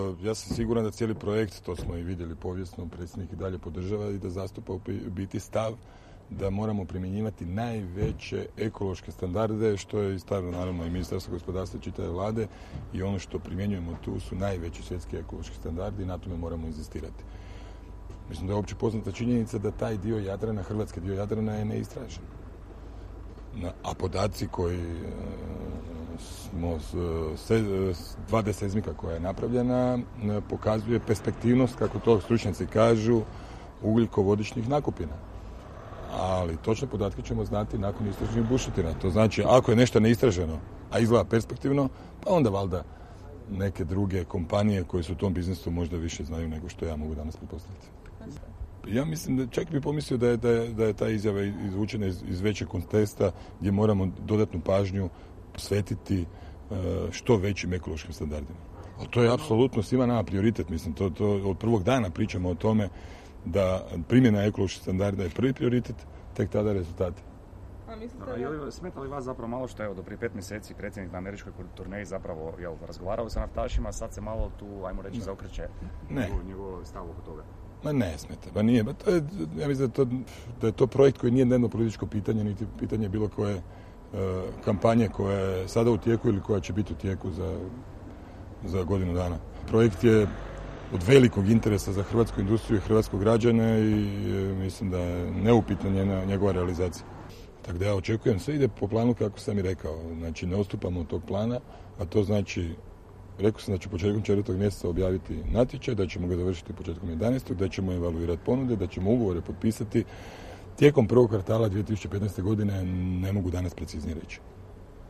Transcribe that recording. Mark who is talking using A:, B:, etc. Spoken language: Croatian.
A: Ja sam siguran da cijeli projekt, to smo i vidjeli povijesno, predsjednik i dalje podržava i da zastupa u biti stav da moramo primjenjivati najveće ekološke standarde, što je stavilo naravno i Ministarstvo gospodarstva i čitave vlade, i ono što primjenjujemo tu su najveći svjetski ekološki standardi i na tome moramo inzistirati. Mislim da je opće poznata činjenica da taj dio Jadrana, hrvatski dio Jadrana je neistražen. A podaci koji smo 2D seizmika koja je napravljena pokazuje perspektivnost, kako to stručnjaci kažu, ugljikovodičnih nakupina. Ali točne podatke ćemo znati nakon istražnih bušotina. To znači, ako je nešto neistraženo, a izgleda perspektivno, pa onda valjda neke druge kompanije koje su u tom biznisu možda više znaju nego što ja mogu danas pretpostaviti. Ja mislim da čak bi pomislio da je ta izjava izvučena iz većeg konteksta gdje moramo dodatnu pažnju posvetiti što većim ekološkim standardima. Ali to je apsolutno svima nama prioritet. Mislim, to od prvog dana pričamo o tome da primjena ekoloških standarda je prvi prioritet, tek tada rezultati.
B: Smeta li vas zapravo malo što je do prije 5 mjeseci predsjednik na američkoj turneji zapravo razgovarao sa naftašima, sad se malo tu, ajmo reći, zaokreće njegov stav oko toga?
A: Ma ne smeta, pa nije. Ja mislim da je to projekt koji nije dnevno političko pitanje, niti pitanje bilo koje kampanje koja je sada u tijeku ili koja će biti u tijeku za godinu dana. Projekt je od velikog interesa za hrvatsku industriju i hrvatskog građane i mislim da je neupitna njegova realizacija. Tako da ja očekujem, sve ide po planu kako sam i rekao. Znači, ne odstupamo od tog plana, a to znači, rekao sam da ću početkom 4. mjeseca objaviti natječaj, da ćemo ga završiti početkom 11. da ćemo evaluirati ponude, da ćemo ugovore potpisati tijekom prvog kvartala 2015. godine, ne mogu danas preciznije reći.